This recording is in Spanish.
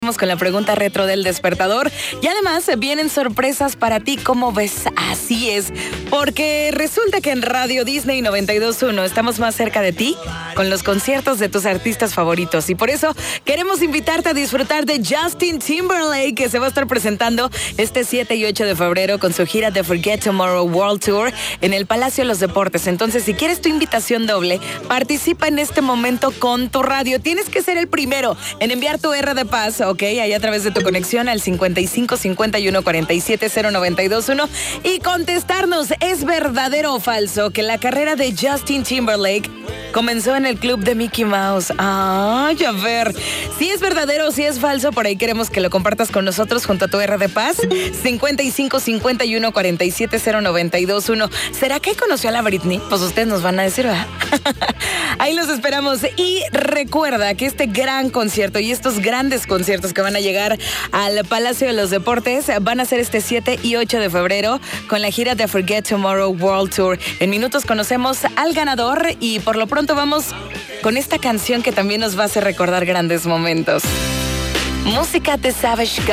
Vamos con la pregunta retro del despertador y además vienen sorpresas para ti, ¿cómo ves? Así es, porque resulta que en Radio Disney 92.1 estamos más cerca de ti con los conciertos de tus artistas favoritos y por eso queremos invitarte a disfrutar de Justin Timberlake, que se va a estar presentando este 7 y 8 de febrero con su gira de Forget Tomorrow World Tour en el Palacio de los Deportes. Entonces, si quieres tu invitación doble, participa en este momento con tu radio. Tienes que ser el primero en enviar tu R de paz, ok, ahí a través de tu conexión al 55 51 47 092.1 y contestarnos, ¿es verdadero o falso que la carrera de Justin Timberlake comenzó en el club de Mickey Mouse? Ay, a ver, si es verdadero o si es falso, por ahí queremos que lo compartas con nosotros junto a tu R de paz, 55 51 47 092.1. ¿Será que conoció a la Britney? Pues ustedes nos van a decir, ¿verdad? Ahí los esperamos y recuerda que este gran concierto y estos grandes conciertos que van a llegar al Palacio de los Deportes van a ser este 7 y 8 de febrero con la gira de Forget Tomorrow World Tour. En minutos conocemos al ganador y por lo pronto vamos con esta canción que también nos va a hacer recordar grandes momentos. Música de Savage